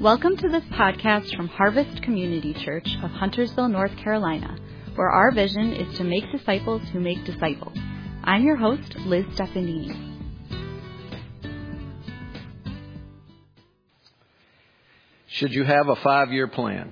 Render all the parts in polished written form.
Welcome to this podcast from Harvest Community Church of Huntersville, North Carolina, where our vision is to make disciples who make disciples. I'm your host, Liz Stefanini. Should you have a 5-year plan?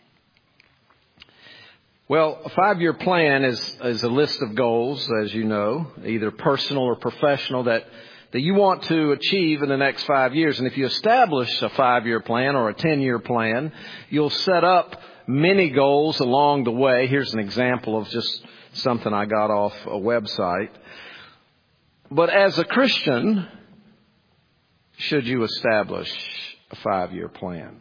Well, a 5-year plan is a list of goals, as you know, either personal or professional, that you want to achieve in the next 5 years. And if you establish a 5-year plan or a 10-year plan, you'll set up many goals along the way. Here's an example of just something I got off a website. But as a Christian, should you establish a 5-year plan?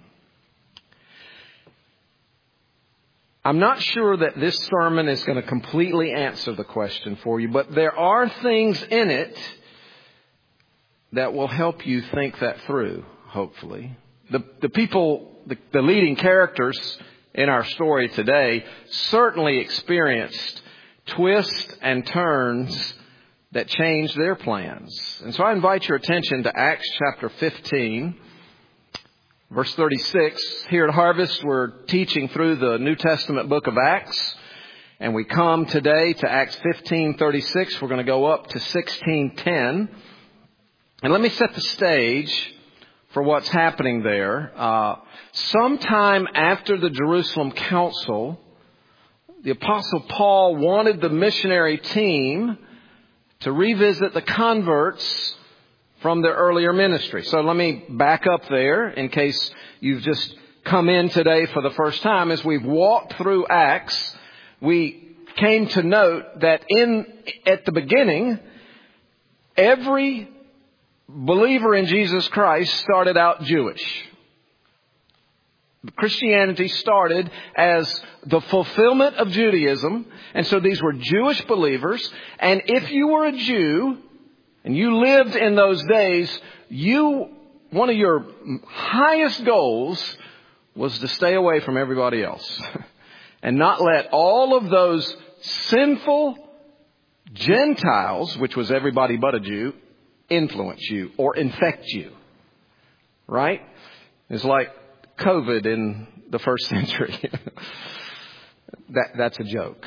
I'm not sure that this sermon is going to completely answer the question for you, but there are things in it that will help you think that through, hopefully. The leading characters in our story today certainly experienced twists and turns that changed their plans. And so I invite your attention to Acts chapter 15, verse 36. Here at Harvest, we're teaching through the New Testament book of Acts. And we come today to Acts 15:36. We're going to go up to 16:10. And let me set the stage for what's happening there. Sometime after the Jerusalem Council, the Apostle Paul wanted the missionary team to revisit the converts from their earlier ministry. So let me back up there in case you've just come in today for the first time. As we've walked through Acts, we came to note that at the beginning, every believer in Jesus Christ started out Jewish. Christianity started as the fulfillment of Judaism. And so these were Jewish believers. And if you were a Jew and you lived in those days, one of your highest goals was to stay away from everybody else and not let all of those sinful Gentiles, which was everybody but a Jew, influence you or infect you. Right? It's like COVID in the first century. That's a joke.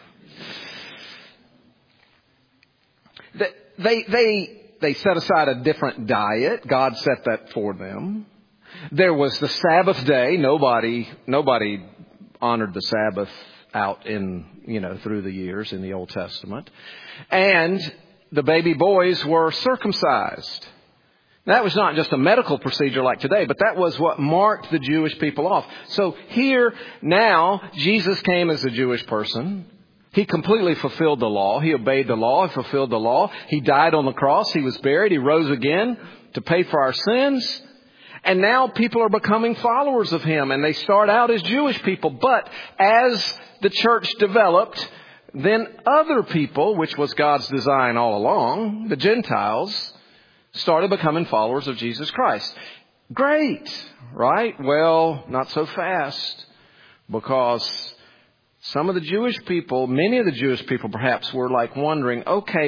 They set aside a different diet. God set that for them. There was the Sabbath day. Nobody honored the Sabbath out through the years in the Old Testament. And the baby boys were circumcised. That was not just a medical procedure like today, but that was what marked the Jewish people off. So here now, Jesus came as a Jewish person. He completely fulfilled the law. He obeyed the law. He fulfilled the law. He died on the cross. He was buried. He rose again to pay for our sins. And now people are becoming followers of him. And they start out as Jewish people. But as the church developed, then other people, which was God's design all along, the Gentiles, started becoming followers of Jesus Christ. Great, right? Well, not so fast, because many of the Jewish people perhaps were like wondering, okay,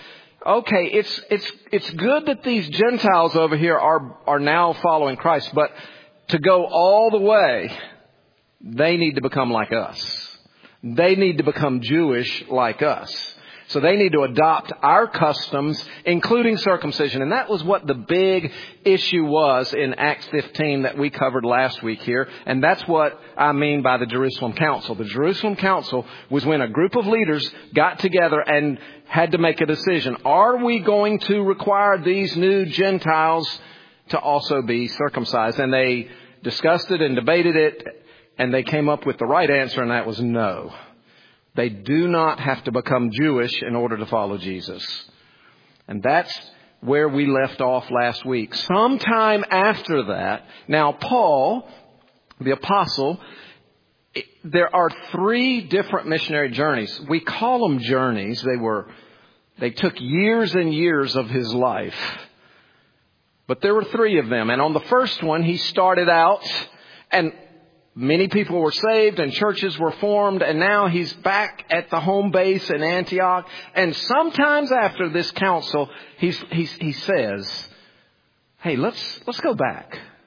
it's good that these Gentiles over here are now following Christ, but to go all the way, they need to become like us. They need to become Jewish like us. So they need to adopt our customs, including circumcision. And that was what the big issue was in Acts 15 that we covered last week here. And that's what I mean by the Jerusalem Council. The Jerusalem Council was when a group of leaders got together and had to make a decision. Are we going to require these new Gentiles to also be circumcised? And they discussed it and debated it. And they came up with the right answer, and that was no. They do not have to become Jewish in order to follow Jesus. And that's where we left off last week. Sometime after that, now Paul, the apostle, there are 3 different missionary journeys. We call them journeys. They took years and years of his life. But there were 3 of them. And on the first one, he started out and many people were saved and churches were formed, and now he's back at the home base in Antioch. And sometimes after this council, he says, hey, let's go back.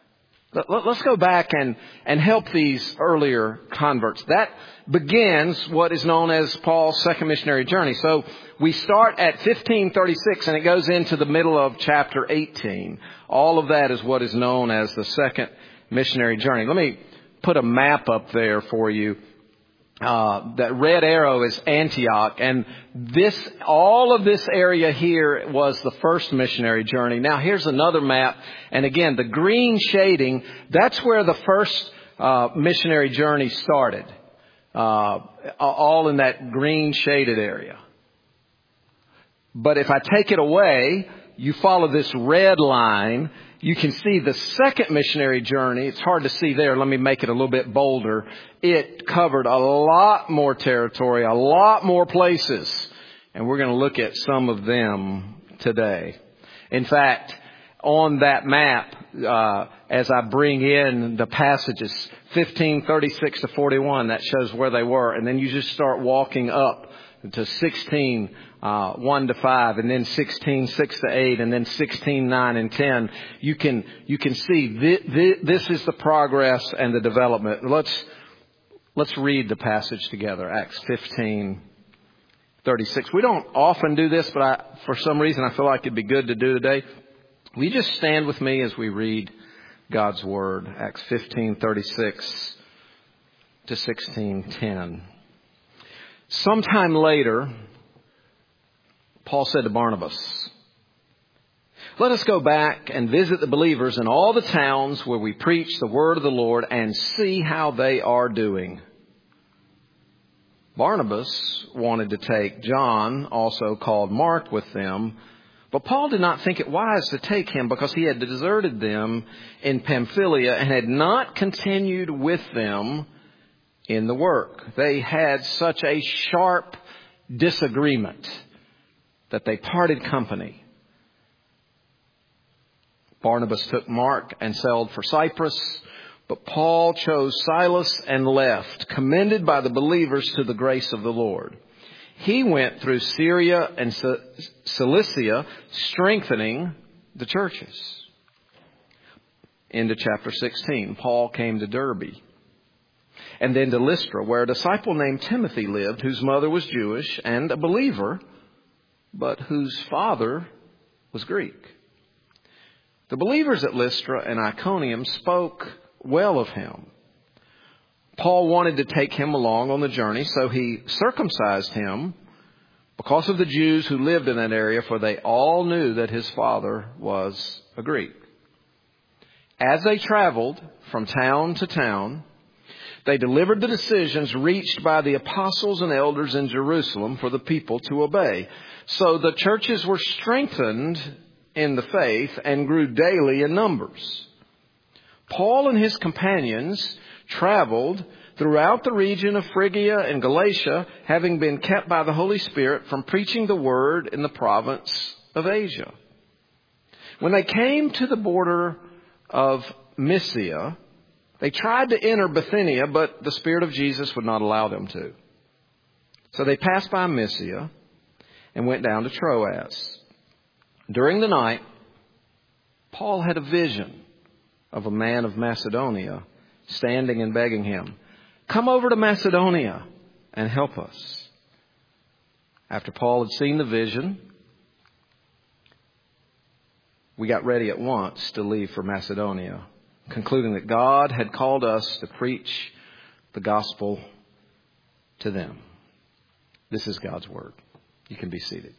Let's go back and help these earlier converts. That begins what is known as Paul's second missionary journey. So we start at 1536 and it goes into the middle of chapter 18. All of that is what is known as the second missionary journey. Let me put a map up there for you. That red arrow is Antioch, and all of this area here was the first missionary journey. Now here's another map, and again, the green shading, that's where the first missionary journey started. All in that green shaded area. But if I take it away, you follow this red line, you can see the second missionary journey. It's hard to see there. Let me make it a little bit bolder. It covered a lot more territory, a lot more places. And we're going to look at some of them today. In fact, on that map, as I bring in the passages, 1536 to 41, that shows where they were. And then you just start walking up to 16, 1 to 5, and then 16, 6 to 8, and then 16, 9 and 10. You can see this is the progress and the development. Let's read the passage together. Acts 15, 36. We don't often do this, but for some reason I feel like it'd be good to do today. Will you just stand with me as we read God's Word? Acts 15, 36 to 16, 10. Sometime later, Paul said to Barnabas, "Let us go back and visit the believers in all the towns where we preach the word of the Lord and see how they are doing." Barnabas wanted to take John, also called Mark, with them, but Paul did not think it wise to take him because he had deserted them in Pamphylia and had not continued with them in the work. They had such a sharp disagreement that they parted company. Barnabas took Mark and sailed for Cyprus, but Paul chose Silas and left, commended by the believers to the grace of the Lord. He went through Syria and Cilicia, strengthening the churches. Into chapter 16, Paul came to Derbe, and then to Lystra, where a disciple named Timothy lived, whose mother was Jewish and a believer, but whose father was Greek. The believers at Lystra and Iconium spoke well of him. Paul wanted to take him along on the journey, so he circumcised him because of the Jews who lived in that area, for they all knew that his father was a Greek. As they traveled from town to town, they delivered the decisions reached by the apostles and elders in Jerusalem for the people to obey. So the churches were strengthened in the faith and grew daily in numbers. Paul and his companions traveled throughout the region of Phrygia and Galatia, having been kept by the Holy Spirit from preaching the word in the province of Asia. When they came to the border of Mysia, they tried to enter Bithynia, but the Spirit of Jesus would not allow them to. So they passed by Mysia and went down to Troas. During the night, Paul had a vision of a man of Macedonia standing and begging him, "Come over to Macedonia and help us." After Paul had seen the vision, we got ready at once to leave for Macedonia, concluding that God had called us to preach the gospel to them. This is God's word. You can be seated.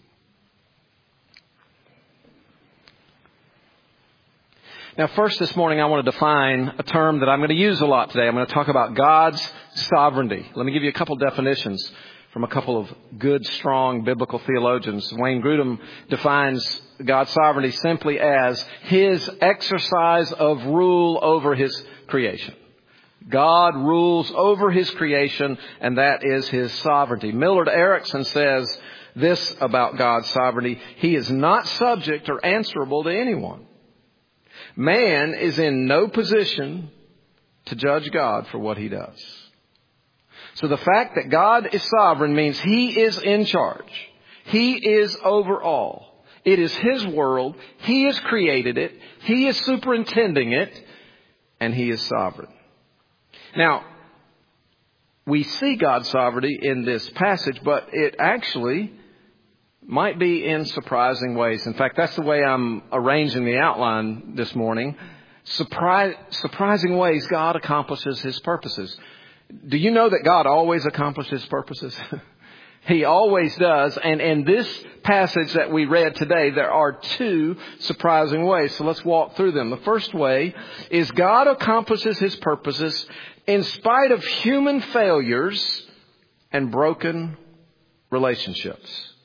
Now, first this morning, I want to define a term that I'm going to use a lot today. I'm going to talk about God's sovereignty. Let me give you a couple definitions from a couple of good, strong biblical theologians. Wayne Grudem defines God's sovereignty simply as His exercise of rule over His creation. God rules over His creation, and that is His sovereignty. Millard Erickson says this about God's sovereignty: He is not subject or answerable to anyone. Man is in no position to judge God for what He does. So the fact that God is sovereign means He is in charge. He is over all. It is His world. He has created it. He is superintending it. and He is sovereign. Now, we see God's sovereignty in this passage, but it actually might be in surprising ways. In fact, that's the way I'm arranging the outline this morning. Surprising ways God accomplishes His purposes. Do you know that God always accomplishes purposes? He always does. And in this passage that we read today, there are two surprising ways. So let's walk through them. The first way is God accomplishes His purposes in spite of human failures and broken relationships.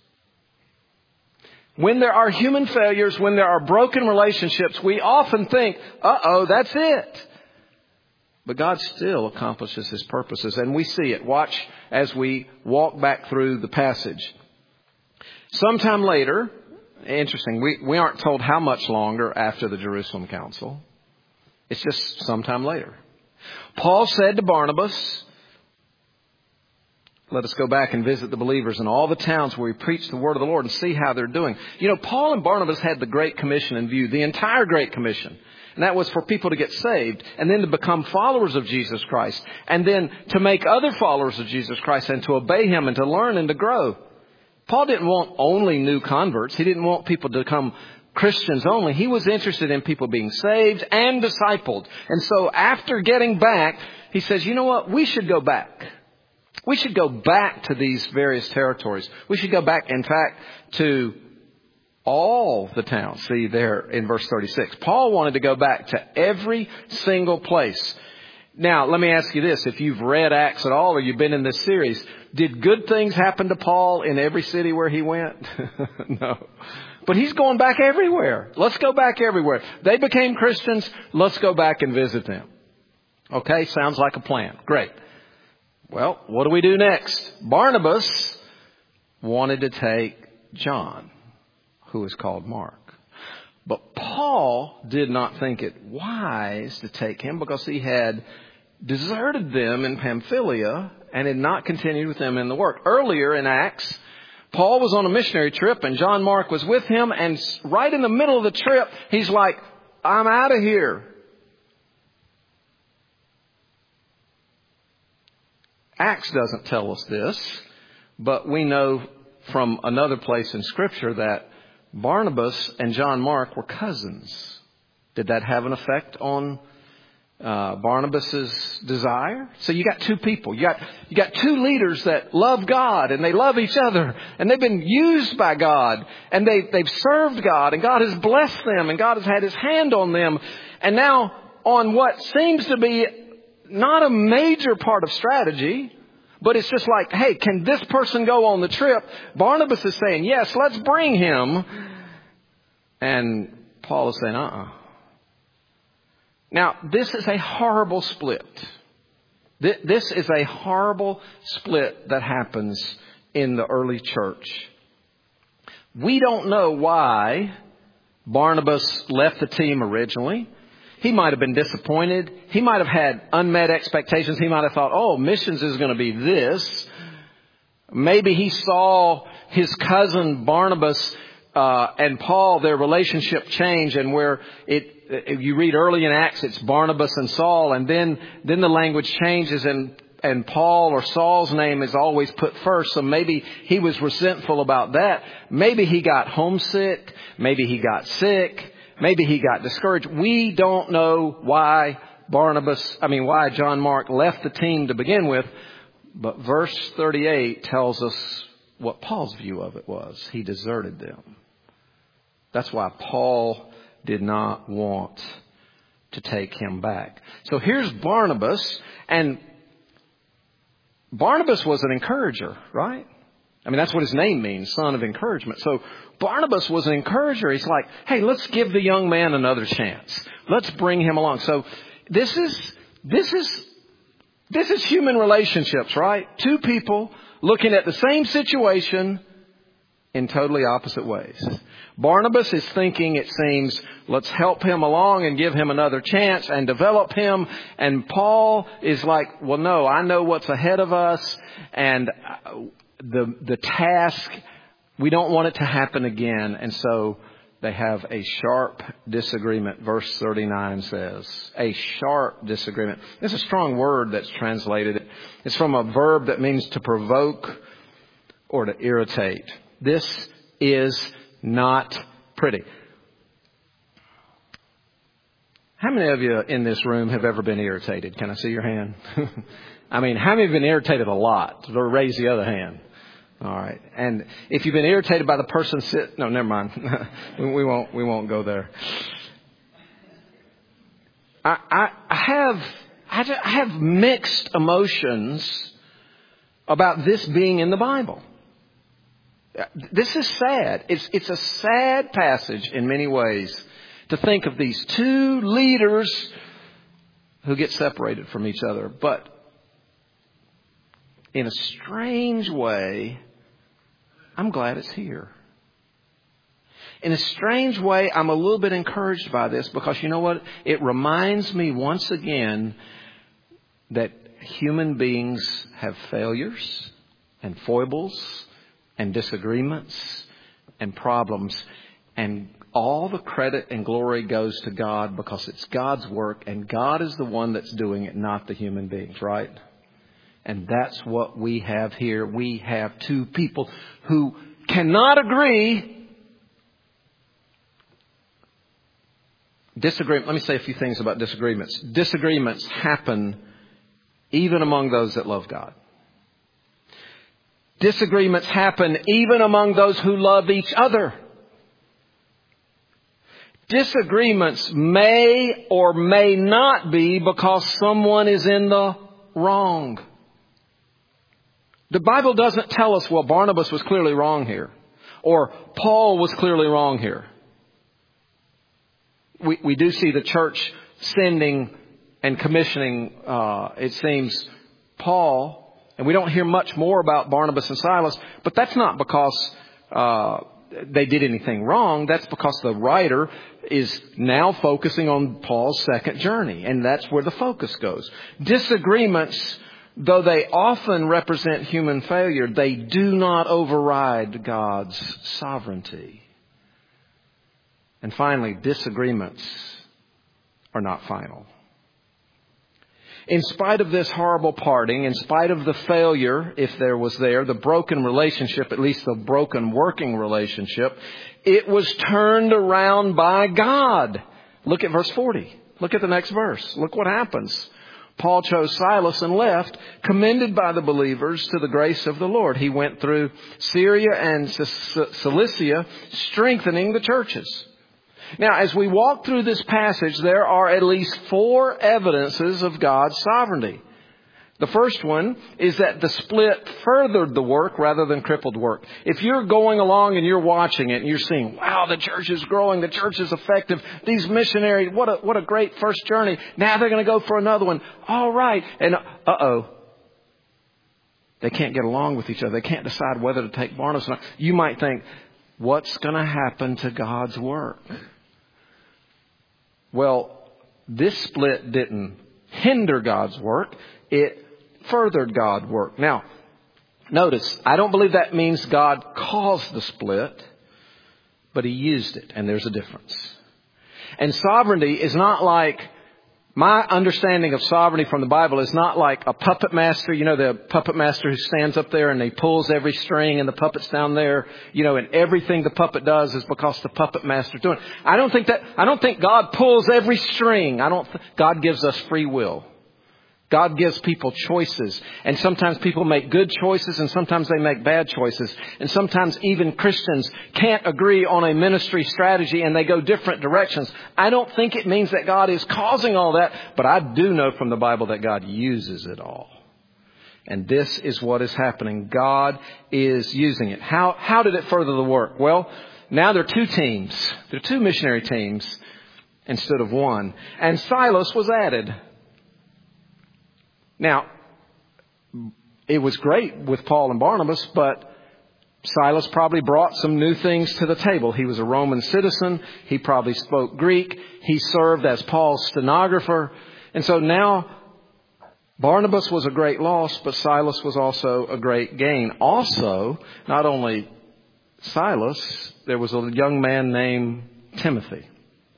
When there are human failures, when there are broken relationships, we often think, that's it. But God still accomplishes His purposes, and we see it. Watch as we walk back through the passage. Sometime later, interesting, we aren't told how much longer after the Jerusalem Council. It's just sometime later. Paul said to Barnabas, let us go back and visit the believers in all the towns where we preach the word of the Lord and see how they're doing. You know, Paul and Barnabas had the Great Commission in view, the entire Great Commission. And that was for people to get saved and then to become followers of Jesus Christ. And then to make other followers of Jesus Christ and to obey Him and to learn and to grow. Paul didn't want only new converts. He didn't want people to become Christians only. He was interested in people being saved and discipled. And so after getting back, he says, you know what? We should go back. We should go back to these various territories. We should go back, in fact, to all the towns. See there in verse 36. Paul wanted to go back to every single place. Now, let me ask you this. If you've read Acts at all or you've been in this series, did good things happen to Paul in every city where he went? No. But he's going back everywhere. Let's go back everywhere. They became Christians. Let's go back and visit them. Okay, sounds like a plan. Great. Well, what do we do next? Barnabas wanted to take John, who is called Mark. But Paul did not think it wise to take him because he had deserted them in Pamphylia and had not continued with them in the work. Earlier in Acts, Paul was on a missionary trip and John Mark was with him. And right in the middle of the trip, he's like, I'm out of here. Acts doesn't tell us this, but we know from another place in Scripture that Barnabas and John Mark were cousins. Did that have an effect on Barnabas's desire? So you got two people. You got two leaders that love God and they love each other and they've been used by God and they've served God and God has blessed them and God has had His hand on them. And now on what seems to be not a major part of strategy, but it's just like, hey, can this person go on the trip? Barnabas is saying, yes, let's bring him. And Paul is saying, Now, this is a horrible split. This is a horrible split that happens in the early church. We don't know why Barnabas left the team originally. He might have been disappointed. He might have had unmet expectations. He might have thought, missions is going to be this. Maybe he saw his cousin Barnabas and Paul, their relationship change, and where if you read early in Acts, it's Barnabas and Saul, and then the language changes and Paul or Saul's name is always put first. So maybe he was resentful about that. Maybe he got homesick. Maybe he got sick. Maybe he got discouraged. We don't know why why John Mark left the team to begin with. But verse 38 tells us what Paul's view of it was. He deserted them. That's why Paul did not want to take him back. So here's Barnabas, and Barnabas was an encourager, right? I mean, that's what his name means, son of encouragement. So Barnabas was an encourager. He's like, hey, let's give the young man another chance. Let's bring him along. So this is human relationships, right? Two people looking at the same situation in totally opposite ways. Barnabas is thinking, it seems, let's help him along and give him another chance and develop him. And Paul is like, well, no, I know what's ahead of us. And the task, we don't want it to happen again. And so they have a sharp disagreement. Verse 39 says, a sharp disagreement. It's a strong word that's translated. It's from a verb that means to provoke or to irritate. This is not pretty. How many of you in this room have ever been irritated? Can I see your hand? I mean, how many have been irritated a lot? Or raise the other hand. All right. And if you've been irritated by the person no, never mind. we won't go there. I have mixed emotions about this being in the Bible. This is sad. It's a sad passage in many ways to think of these two leaders who get separated from each other. But in a strange way, I'm glad it's here. In a strange way, I'm a little bit encouraged by this because you know what? It reminds me once again that human beings have failures and foibles and disagreements and problems. And all the credit and glory goes to God because it's God's work and God is the one that's doing it, not the human beings, right? And that's what we have here. We have two people who cannot agree. Let me say a few things about disagreements. Disagreements happen even among those that love God. Disagreements happen even among those who love each other. Disagreements may or may not be because someone is in the wrong. The Bible doesn't tell us, well, Barnabas was clearly wrong here, or Paul was clearly wrong here. We do see the church sending and commissioning, it seems, Paul, and we don't hear much more about Barnabas and Silas, but that's not because they did anything wrong. That's because the writer is now focusing on Paul's second journey, and that's where the focus goes. Disagreements, though they often represent human failure, they do not override God's sovereignty. And finally, disagreements are not final. In spite of this horrible parting, in spite of the failure, if there was there, the broken relationship, at least the broken working relationship, it was turned around by God. Look at verse 40. Look at the next verse. Look what happens. Paul chose Silas and left, commended by the believers to the grace of the Lord. He went through Syria and Cilicia, strengthening the churches. Now, as we walk through this passage, there are at least 4 evidences of God's sovereignty. The first one is that the split furthered the work rather than crippled work. If you're going along and you're watching it and you're seeing, wow, the church is growing, the church is effective, these missionaries, what a great first journey. Now they're going to go for another one. All right. And they can't get along with each other. They can't decide whether to take Barnabas or not. You might think, what's going to happen to God's work? Well, this split didn't hinder God's work. It furthered God's work. Now, notice, I don't believe that means God caused the split, but He used it, and there's a difference. And sovereignty is not like, my understanding of sovereignty from the Bible is not like a puppet master, you know, the puppet master who stands up there and he pulls every string and the puppet's down there, you know, and everything the puppet does is because the puppet master's doing it. I don't think God pulls every string. God gives us free will. God gives people choices, and sometimes people make good choices and sometimes they make bad choices. And sometimes even Christians can't agree on a ministry strategy and they go different directions. I don't think it means that God is causing all that, but I do know from the Bible that God uses it all. And this is what is happening. God is using it. How did it further the work? Well, now there are 2 teams. There are 2 missionary teams instead of 1. And Silas was added. Now, it was great with Paul and Barnabas, but Silas probably brought some new things to the table. He was a Roman citizen. He probably spoke Greek. He served as Paul's stenographer. And so now Barnabas was a great loss, but Silas was also a great gain. Also, not only Silas, there was a young man named Timothy.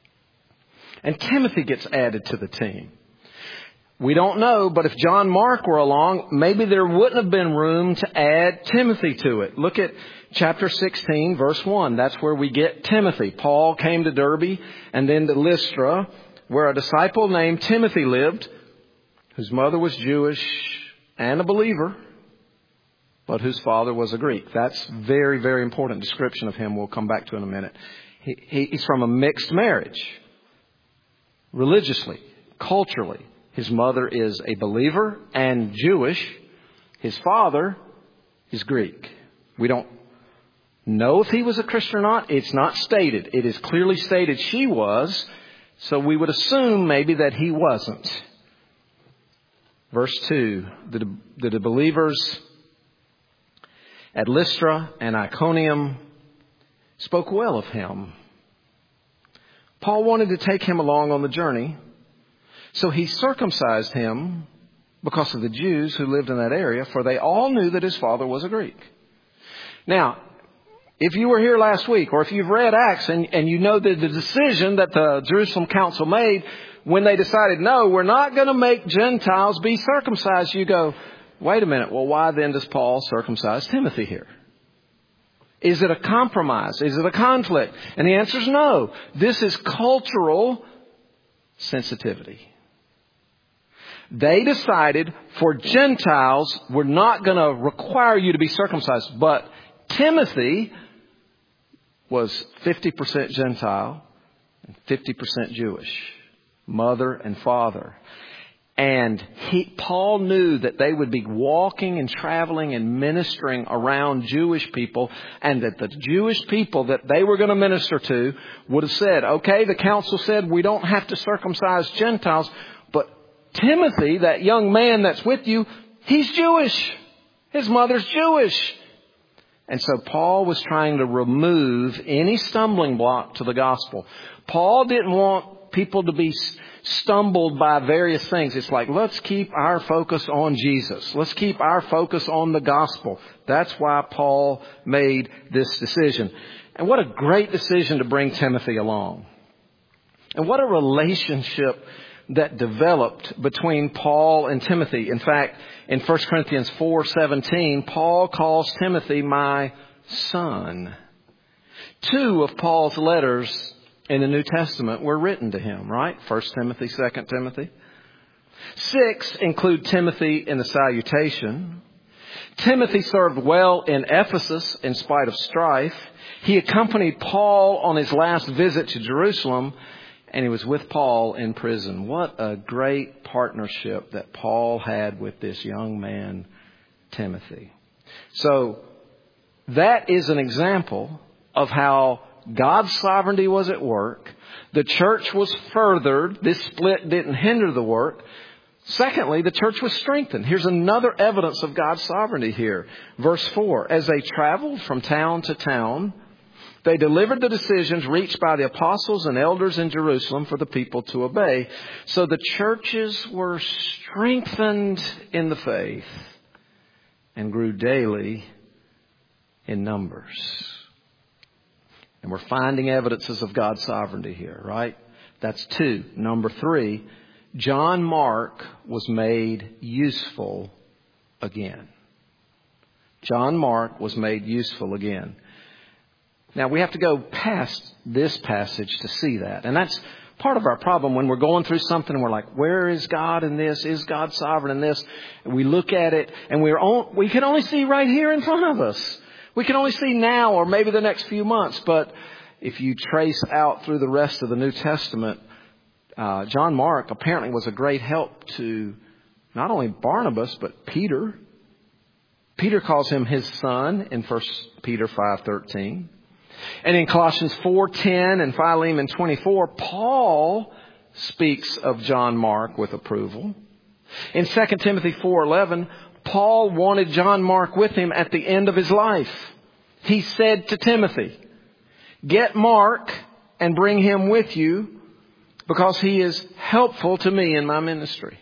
And Timothy gets added to the team. We don't know, but if John Mark were along, maybe there wouldn't have been room to add Timothy to it. Look at chapter 16, verse 1. That's where we get Timothy. Paul came to Derbe and then to Lystra, where a disciple named Timothy lived, whose mother was Jewish and a believer, but whose father was a Greek. That's very, very important description of him. We'll come back to in a minute. He's from a mixed marriage. Religiously, culturally. His mother is a believer and Jewish. His father is Greek. We don't know if he was a Christian or not. It's not stated. It is clearly stated she was. So we would assume maybe that he wasn't. Verse 2. The believers at Lystra and Iconium spoke well of him. Paul wanted to take him along on the journey. So he circumcised him because of the Jews who lived in that area, for they all knew that his father was a Greek. Now, if you were here last week, or if you've read Acts and you know the decision that the Jerusalem Council made when they decided, no, we're not going to make Gentiles be circumcised, you go, wait a minute, well, why then does Paul circumcise Timothy here? Is it a compromise? Is it a conflict? And the answer is no. This is cultural sensitivity. They decided for Gentiles, we're not going to require you to be circumcised. But Timothy was 50% Gentile and 50% Jewish, mother and father. And Paul knew that they would be walking and traveling and ministering around Jewish people, and that the Jewish people that they were going to minister to would have said, okay, the council said we don't have to circumcise Gentiles, but Timothy, that young man that's with you, he's Jewish. His mother's Jewish. And so Paul was trying to remove any stumbling block to the gospel. Paul didn't want people to be stumbled by various things. It's like, let's keep our focus on Jesus. Let's keep our focus on the gospel. That's why Paul made this decision. And what a great decision to bring Timothy along. And what a relationship that developed between Paul and Timothy. In fact, in 1 Corinthians 4:17, Paul calls Timothy my son. 2 of Paul's letters in the New Testament were written to him, right? 1 Timothy, 2 Timothy. 6 include Timothy in the salutation. Timothy served well in Ephesus in spite of strife. He accompanied Paul on his last visit to Jerusalem, and he was with Paul in prison. What a great partnership that Paul had with this young man, Timothy. So that is an example of how God's sovereignty was at work. The church was furthered. This split didn't hinder the work. Secondly, the church was strengthened. Here's another evidence of God's sovereignty here. Verse 4, as they traveled from town to town, they delivered the decisions reached by the apostles and elders in Jerusalem for the people to obey. So the churches were strengthened in the faith and grew daily in numbers. And we're finding evidences of God's sovereignty here, right? That's 2. Number 3, John Mark was made useful again. John Mark was made useful again. Now, we have to go past this passage to see that. And that's part of our problem when we're going through something and we're like, where is God in this? Is God sovereign in this? And we look at it and we can only see right here in front of us. We can only see now or maybe the next few months. But if you trace out through the rest of the New Testament, John Mark apparently was a great help to not only Barnabas, but Peter. Peter calls him his son in 1 Peter 5:13. And in Colossians 4:10 and Philemon 24, Paul speaks of John Mark with approval. In 2 Timothy 4:11, Paul wanted John Mark with him at the end of his life. He said to Timothy, get Mark and bring him with you because he is helpful to me in my ministry.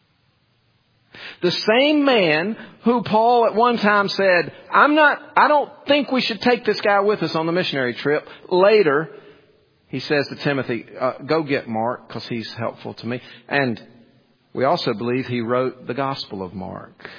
The same man who Paul at one time said, I don't think we should take this guy with us on the missionary trip. Later, he says to Timothy, go get Mark because he's helpful to me. And we also believe he wrote the Gospel of Mark.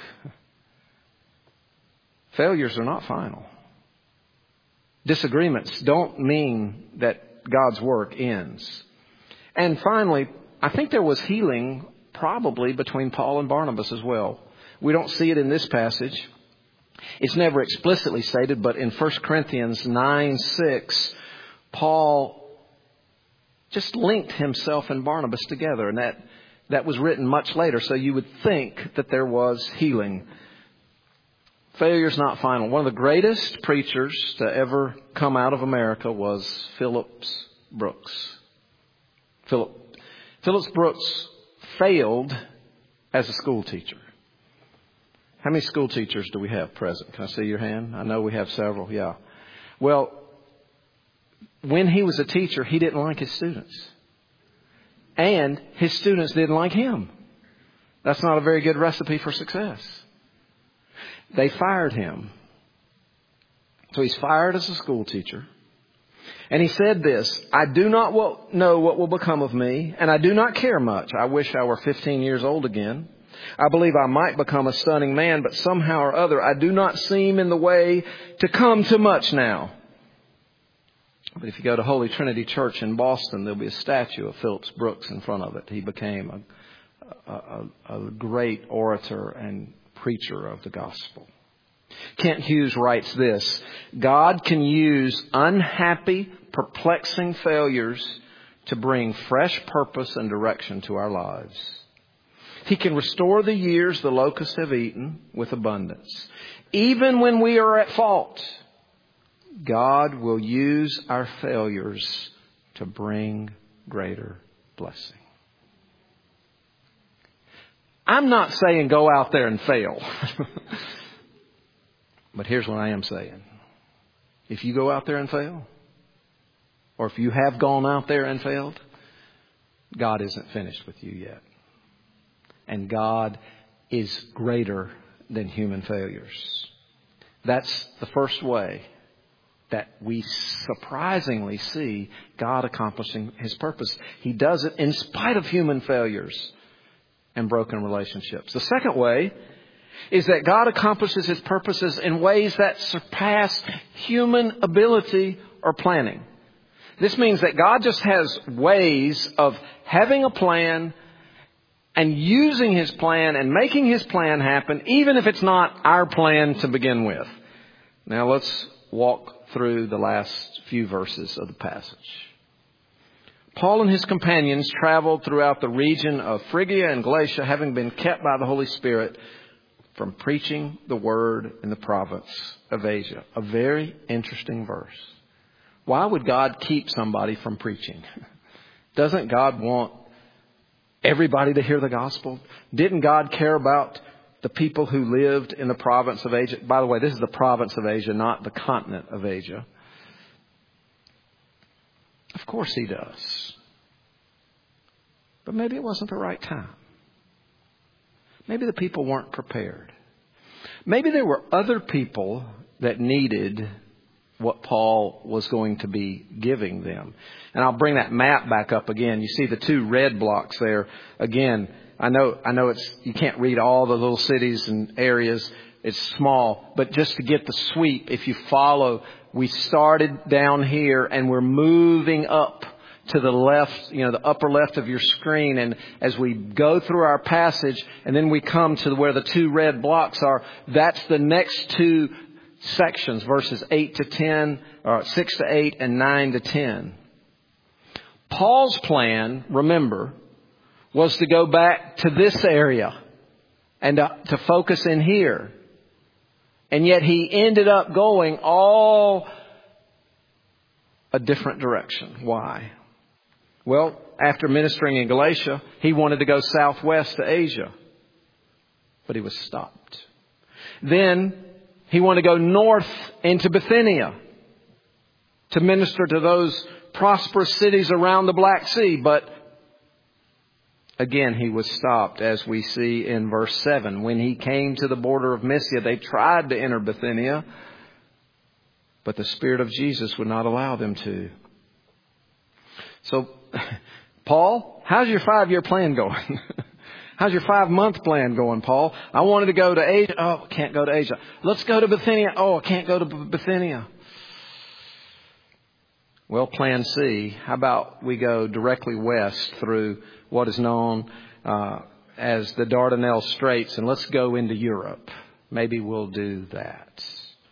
Failures are not final. Disagreements don't mean that God's work ends. And finally, I think there was healing probably between Paul and Barnabas as well. We don't see it in this passage. It's never explicitly stated, but in 1 Corinthians 9:6, Paul just linked himself and Barnabas together. And that was written much later. So you would think that there was healing. Failure's not final. One of the greatest preachers to ever come out of America was Phillips Brooks. Phillips Brooks failed as a school teacher. How many school teachers do we have present? Can I see your hand? I know we have several. Yeah. Well, when he was a teacher, he didn't like his students. And his students didn't like him. That's not a very good recipe for success. They fired him. So he's fired as a school teacher. And he said this, I do not know what will become of me, and I do not care much. I wish I were 15 years old again. I believe I might become a stunning man, but somehow or other, I do not seem in the way to come to much now. But if you go to Holy Trinity Church in Boston, there'll be a statue of Phillips Brooks in front of it. He became a great orator and preacher of the gospel. Kent Hughes writes this, God can use unhappy, perplexing failures to bring fresh purpose and direction to our lives. He can restore the years the locusts have eaten with abundance. Even when we are at fault, God will use our failures to bring greater blessing. I'm not saying go out there and fail. But here's what I am saying. If you go out there and fail, or if you have gone out there and failed, God isn't finished with you yet. And God is greater than human failures. That's the first way that we surprisingly see God accomplishing His purpose. He does it in spite of human failures and broken relationships. The second way is that God accomplishes His purposes in ways that surpass human ability or planning. This means that God just has ways of having a plan and using His plan and making His plan happen, even if it's not our plan to begin with. Now let's walk through the last few verses of the passage. Paul and his companions traveled throughout the region of Phrygia and Galatia, having been kept by the Holy Spirit from preaching the word in the province of Asia. A very interesting verse. Why would God keep somebody from preaching? Doesn't God want everybody to hear the gospel? Didn't God care about the people who lived in the province of Asia? By the way, this is the province of Asia, not the continent of Asia. Of course He does. But maybe it wasn't the right time. Maybe the people weren't prepared. Maybe there were other people that needed what Paul was going to be giving them. And I'll bring that map back up again. You see the two red blocks there. Again, I know you can't read all the little cities and areas. It's small, but just to get the sweep, if you follow, we started down here and we're moving up to the left, the upper left of your screen. And as we go through our passage and then we come to where the two red blocks are, that's the next two sections, verses 8 to 10, or 6 to 8 and 9 to 10. Paul's plan, remember, was to go back to this area and to focus in here. And yet he ended up going all a different direction. Why? Well, after ministering in Galatia, he wanted to go southwest to Asia, but he was stopped. Then he wanted to go north into Bithynia to minister to those prosperous cities around the Black Sea, but again, he was stopped, as we see in verse 7. When he came to the border of Mysia, they tried to enter Bithynia, but the Spirit of Jesus would not allow them to. So, Paul, how's your 5-year plan going? How's your 5-month plan going, Paul? I wanted to go to Asia. Oh, I can't go to Asia. Let's go to Bithynia. Oh, I can't go to Bithynia. Well, plan C, how about we go directly west through what is known as the Dardanelles Straits, and let's go into Europe. Maybe we'll do that.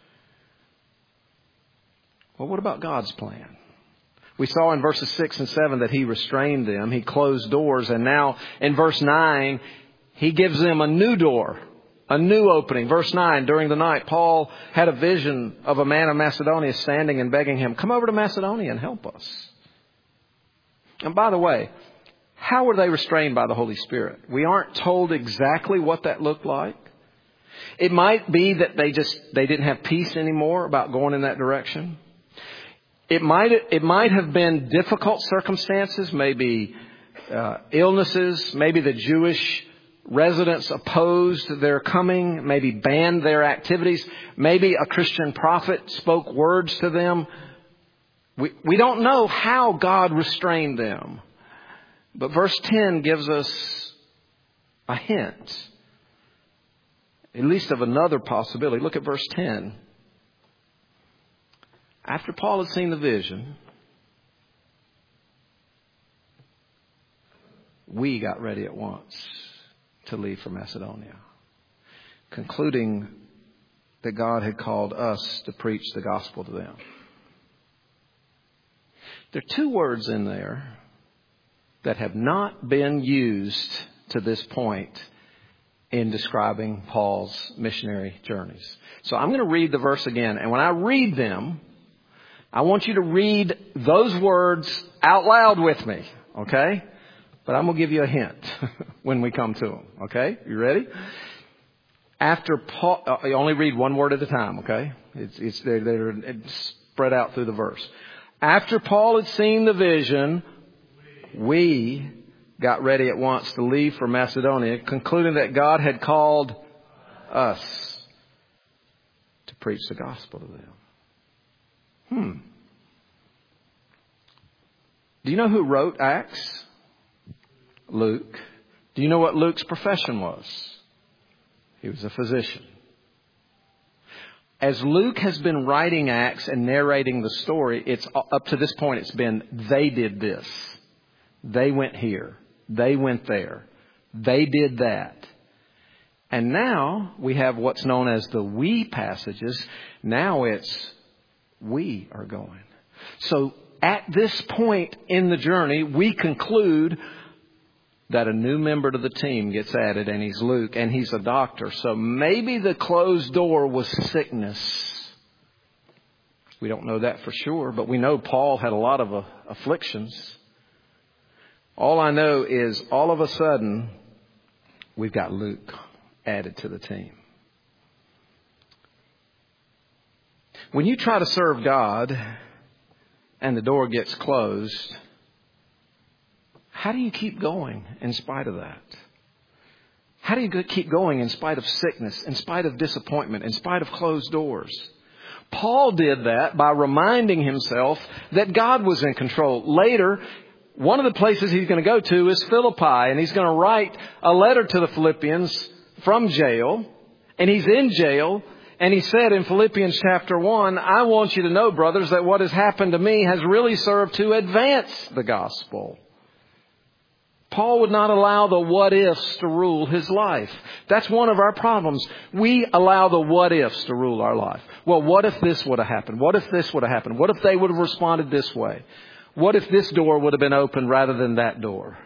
Well, what about God's plan? We saw in verses 6 and 7 that He restrained them. He closed doors. And now in verse 9, He gives them a new door, a new opening. Verse 9, during the night, Paul had a vision of a man of Macedonia standing and begging him, come over to Macedonia and help us. And by the way, how were they restrained by the Holy Spirit? We aren't told exactly what that looked like. It might be that they didn't have peace anymore about going in that direction. It might have been difficult circumstances, maybe illnesses, maybe the Jewish residents opposed their coming, maybe banned their activities, maybe a Christian prophet spoke words to them. We don't know how God restrained them. But verse 10 gives us a hint, at least of another possibility. Look at verse 10. After Paul had seen the vision, we got ready at once to leave for Macedonia, concluding that God had called us to preach the gospel to them. There are 2 words in there that have not been used to this point in describing Paul's missionary journeys. So I'm going to read the verse again. And when I read them, I want you to read those words out loud with me, okay? But I'm going to give you a hint when we come to them, okay? You ready? After Paul, you only read one word at a time, okay? They're spread out through the verse. After Paul had seen the vision, we got ready at once to leave for Macedonia, concluding that God had called us to preach the gospel to them. Do you know who wrote Acts? Luke. Do you know what Luke's profession was? He was a physician. As Luke has been writing Acts and narrating the story, it's up to this point it's been, they did this. They went here. They went there. They did that. And now we have what's known as the we passages. Now it's we are going. So at this point in the journey, we conclude that a new member to the team gets added, and he's Luke, and he's a doctor. So maybe the closed door was sickness. We don't know that for sure, but we know Paul had a lot of afflictions. All I know is all of a sudden, we've got Luke added to the team. When you try to serve God and the door gets closed, how do you keep going in spite of that? How do you keep going in spite of sickness, in spite of disappointment, in spite of closed doors? Paul did that by reminding himself that God was in control. Later, one of the places he's going to go to is Philippi, and he's going to write a letter to the Philippians from jail, and he's in jail. And he said in Philippians chapter 1, I want you to know, brothers, that what has happened to me has really served to advance the gospel. Paul would not allow the what-ifs to rule his life. That's one of our problems. We allow the what-ifs to rule our life. Well, what if this would have happened? What if this would have happened? What if they would have responded this way? What if this door would have been opened rather than that door?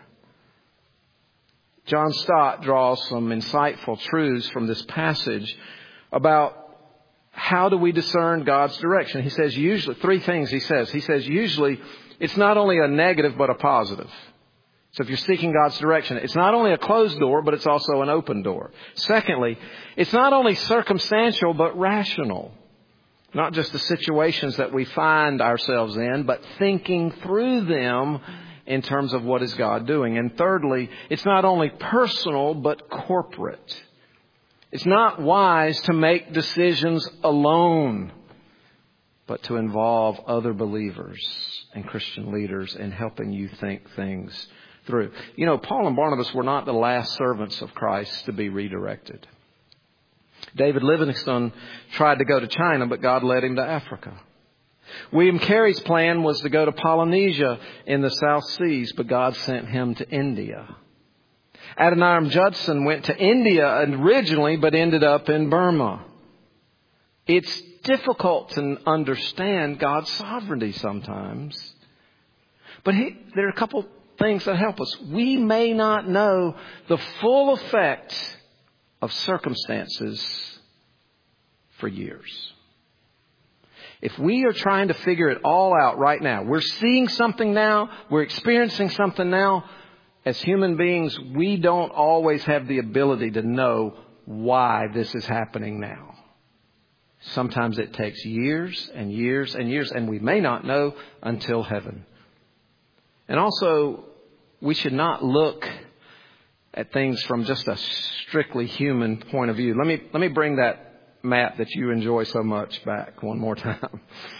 John Stott draws some insightful truths from this passage about how do we discern God's direction. He says usually, 3 things he says. He says usually it's not only a negative but a positive. So if you're seeking God's direction, it's not only a closed door, but it's also an open door. Secondly, it's not only circumstantial but rational. Not just the situations that we find ourselves in, but thinking through them in terms of what is God doing. And thirdly, it's not only personal but corporate. It's not wise to make decisions alone, but to involve other believers and Christian leaders in helping you think things through. You know, Paul and Barnabas were not the last servants of Christ to be redirected. David Livingstone tried to go to China, but God led him to Africa. William Carey's plan was to go to Polynesia in the South Seas, but God sent him to India. Adoniram Judson went to India originally, but ended up in Burma. It's difficult to understand God's sovereignty sometimes. But there are a couple things that help us. We may not know the full effect of circumstances for years. If we are trying to figure it all out right now, we're seeing something now, we're experiencing something now. As human beings, we don't always have the ability to know why this is happening now. Sometimes it takes years and years and years, and we may not know until heaven. And also, we should not look at things from just a strictly human point of view. Let me bring that map that you enjoy so much back one more time.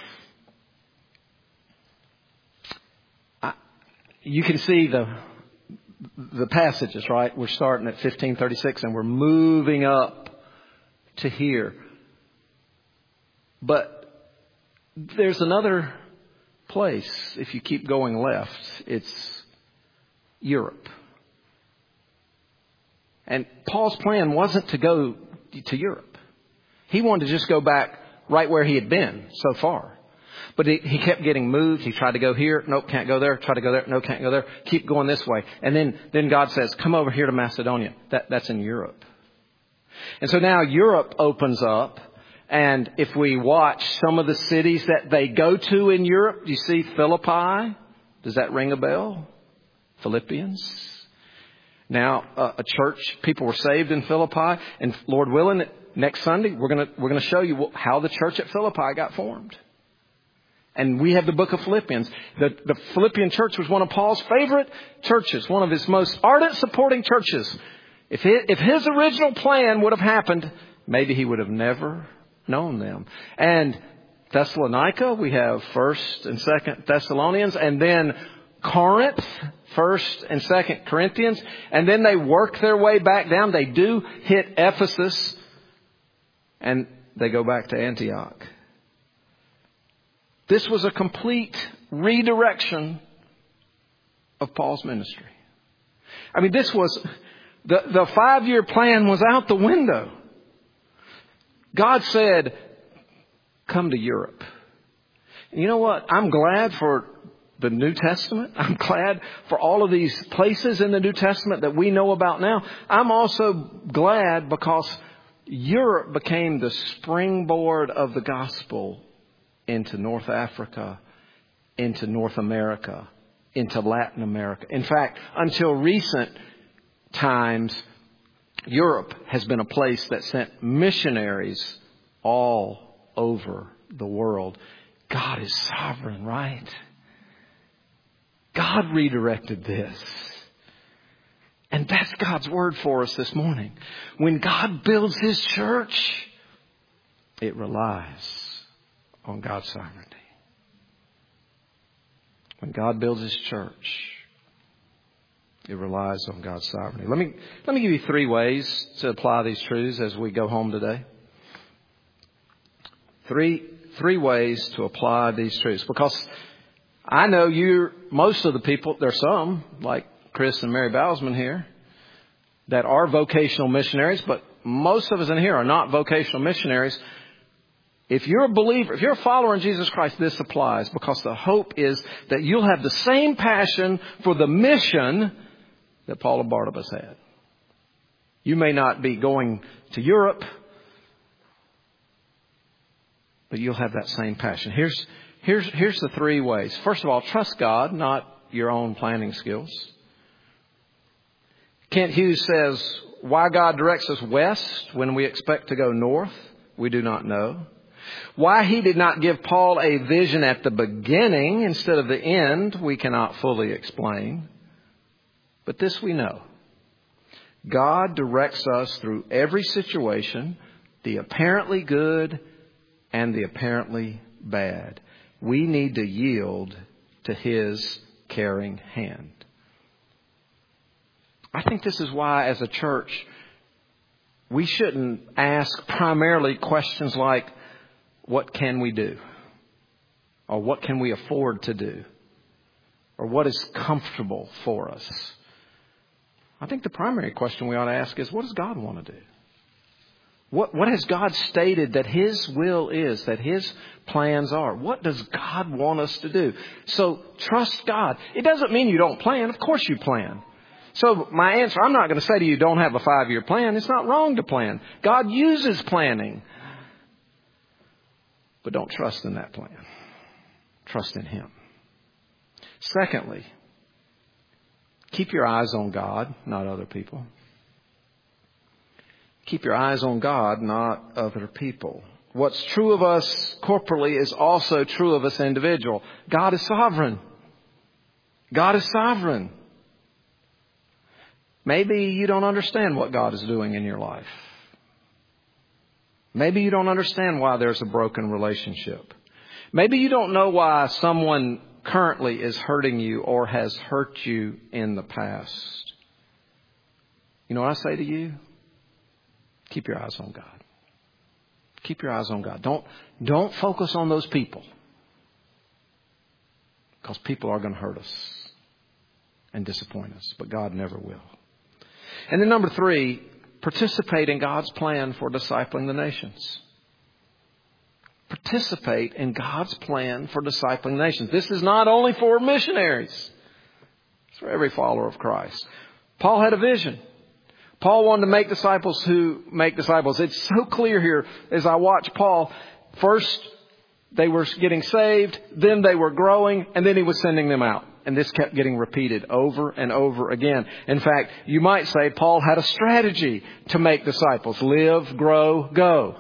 You can see the passages, right? We're starting at 1536 and we're moving up to here. But there's another place, if you keep going left, it's Europe. And Paul's plan wasn't to go to Europe. He wanted to just go back right where he had been so far. But he kept getting moved. He tried to go here. Nope, can't go there. Try to go there. No, can't go there. Keep going this way. And then God says, come over here to Macedonia. That's in Europe. And so now Europe opens up. And if we watch some of the cities that they go to in Europe, you see Philippi. Does that ring a bell? Philippians. Now, a church, people were saved in Philippi. And Lord willing, next Sunday, we're going to show you how the church at Philippi got formed. And we have the book of Philippians. The Philippian church was one of Paul's favorite churches, one of his most ardent supporting churches. If his original plan would have happened, maybe he would have never known them. And Thessalonica, we have 1st and 2nd Thessalonians, and then Corinth, 1st and 2nd Corinthians, and then they work their way back down. They do hit Ephesus, and they go back to Antioch. This was a complete redirection of Paul's ministry. I mean, this was, the 5-year plan was out the window. God said, come to Europe. And you know what? I'm glad for the New Testament. I'm glad for all of these places in the New Testament that we know about now. I'm also glad because Europe became the springboard of the gospel into North Africa, into North America, into Latin America. In fact, until recent times, Europe has been a place that sent missionaries all over the world. God is sovereign, right? God redirected this. And that's God's word for us this morning. When God builds His church, it relies on God's sovereignty. When God builds His church, it relies on God's sovereignty. Let me give you 3 ways to apply these truths as we go home today. Three ways to apply these truths. Because I know most of the people, there's some, like Chris and Mary Bowsman here, that are vocational missionaries, but most of us in here are not vocational missionaries. If you're a believer, if you're a follower in Jesus Christ, this applies, because the hope is that you'll have the same passion for the mission that Paul and Barnabas had. You may not be going to Europe, but you'll have that same passion. Here's the 3 ways. First of all, trust God, not your own planning skills. Kent Hughes says, why God directs us west when we expect to go north, we do not know. Why He did not give Paul a vision at the beginning instead of the end, we cannot fully explain. But this we know. God directs us through every situation, the apparently good and the apparently bad. We need to yield to His caring hand. I think this is why, as a church, we shouldn't ask primarily questions like, what can we do? Or what can we afford to do? Or what is comfortable for us? I think the primary question we ought to ask is, what does God want to do? What has God stated that His will is, that His plans are? What does God want us to do? So trust God. It doesn't mean you don't plan. Of course you plan. So my answer, I'm not going to say to you, don't have a 5-year plan. It's not wrong to plan. God uses planning. But don't trust in that plan. Trust in Him. Secondly, keep your eyes on God, not other people. Keep your eyes on God, not other people. What's true of us corporately is also true of us individually. God is sovereign. God is sovereign. Maybe you don't understand what God is doing in your life. Maybe you don't understand why there's a broken relationship. Maybe you don't know why someone currently is hurting you or has hurt you in the past. You know what I say to you? Keep your eyes on God. Keep your eyes on God. Don't focus on those people. Because people are going to hurt us and disappoint us. But God never will. And then number 3, participate in God's plan for discipling the nations. Participate in God's plan for discipling the nations. This is not only for missionaries. It's for every follower of Christ. Paul had a vision. Paul wanted to make disciples who make disciples. It's so clear here as I watch Paul. First, they were getting saved. Then they were growing. And then he was sending them out. And this kept getting repeated over and over again. In fact, you might say Paul had a strategy to make disciples. Live, grow, go.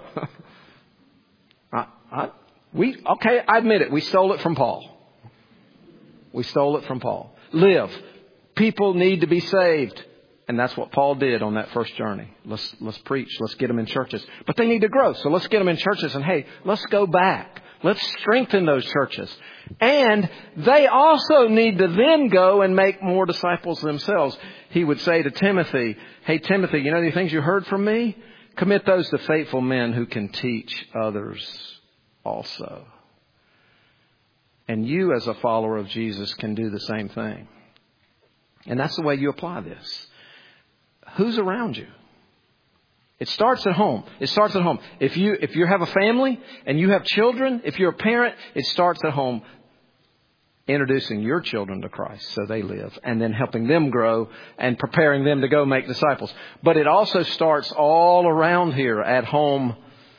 I admit it. We stole it from Paul. We stole it from Paul. Live. People need to be saved. And that's what Paul did on that first journey. Let's preach. Let's get them in churches. But they need to grow. So let's get them in churches. And hey, let's go back. Let's strengthen those churches. And they also need to then go and make more disciples themselves. He would say to Timothy, hey, Timothy, you know the things you heard from me? Commit those to faithful men who can teach others also. And you as a follower of Jesus can do the same thing. And that's the way you apply this. Who's around you? It starts at home. It starts at home. If you have a family and you have children, if you're a parent, it starts at home. Introducing your children to Christ so they live, and then helping them grow and preparing them to go make disciples. But it also starts all around here at home,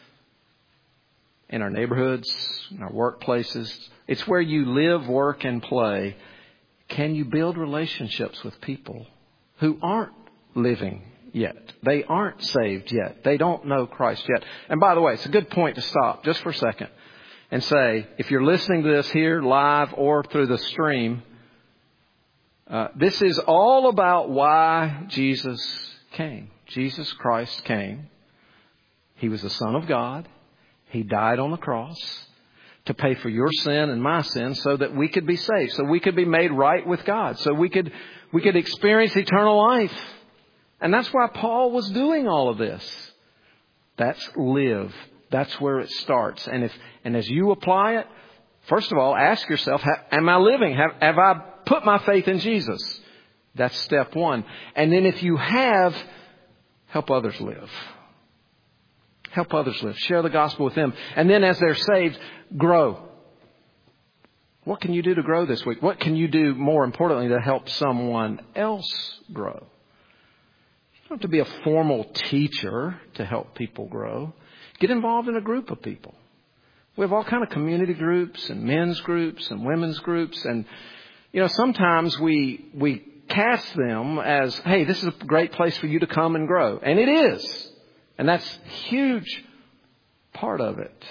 in our neighborhoods, in our workplaces. It's where you live, work, and play. Can you build relationships with people who aren't living yet? They aren't saved yet. They don't know Christ yet. And by the way, it's a good point to stop just for a second and say, if you're listening to this here live or through the stream, this is all about why Jesus came. Jesus Christ came. He was the Son of God. He died on the cross to pay for your sin and my sin so that we could be saved, so we could be made right with God, so we could experience eternal life. And that's why Paul was doing all of this. That's live. That's where it starts. And as you apply it, first of all, ask yourself, am I living? Have I put my faith in Jesus? That's step 1. And then if you have, help others live. Help others live. Share the gospel with them. And then as they're saved, grow. What can you do to grow this week? What can you do, more importantly, to help someone else grow? You don't have to be a formal teacher to help people grow. Get involved in a group of people. We have all kind of community groups and men's groups and women's groups. And, sometimes we cast them as, hey, this is a great place for you to come and grow. And it is. And that's a huge part of it.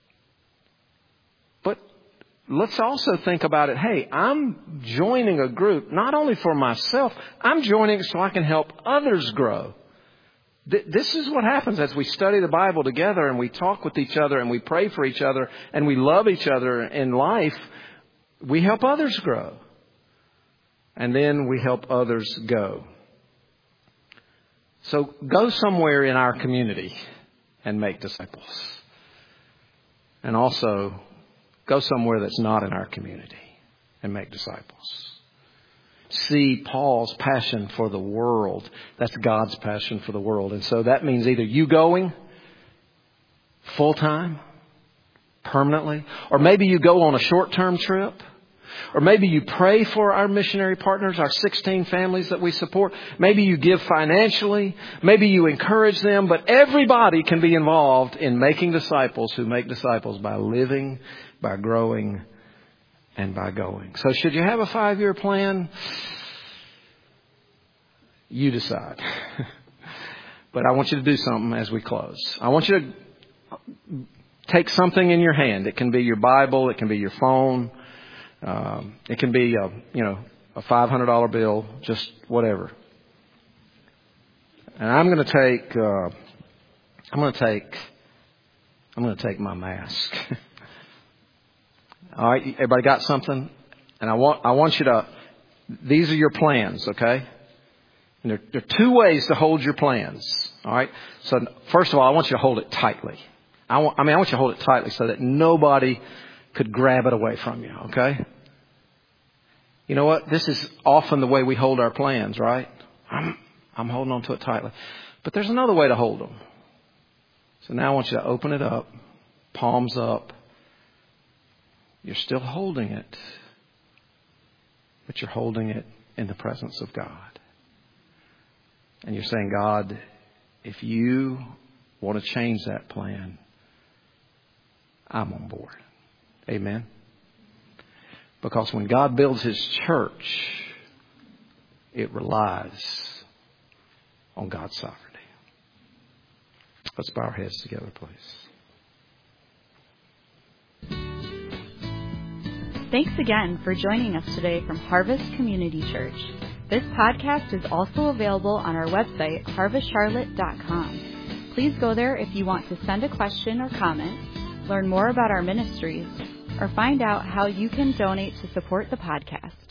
But let's also think about it. Hey, I'm joining a group not only for myself. I'm joining so I can help others grow. This is what happens as we study the Bible together and we talk with each other and we pray for each other and we love each other in life. We help others grow. And then we help others go. So go somewhere in our community and make disciples. And also go somewhere that's not in our community and make disciples. See Paul's passion for the world. That's God's passion for the world. And so that means either you going full time, permanently, or maybe you go on a short-term trip, or maybe you pray for our missionary partners, our 16 families that we support. Maybe you give financially. Maybe you encourage them. But everybody can be involved in making disciples who make disciples by living, by growing, and by going. So should you have a 5-year plan? You decide. But I want you to do something as we close. I want you to take something in your hand. It can be your Bible. It can be your phone. It can be a $500 bill, just whatever. And I'm going to take my mask. All right, everybody got something? And I want you to. These are your plans, okay? And there are 2 ways to hold your plans. All right. So first of all, I want you to hold it tightly. I want you to hold it tightly so that nobody could grab it away from you. Okay. You know what? This is often the way we hold our plans, right? I'm holding on to it tightly. But there's another way to hold them. So now I want you to open it up, palms up. You're still holding it, but you're holding it in the presence of God. And you're saying, God, if you want to change that plan, I'm on board. Amen. Because when God builds His church, it relies on God's sovereignty. Let's bow our heads together, please. Thanks again for joining us today from Harvest Community Church. This podcast is also available on our website, harvestcharlotte.com. Please go there if you want to send a question or comment, learn more about our ministries, or find out how you can donate to support the podcast.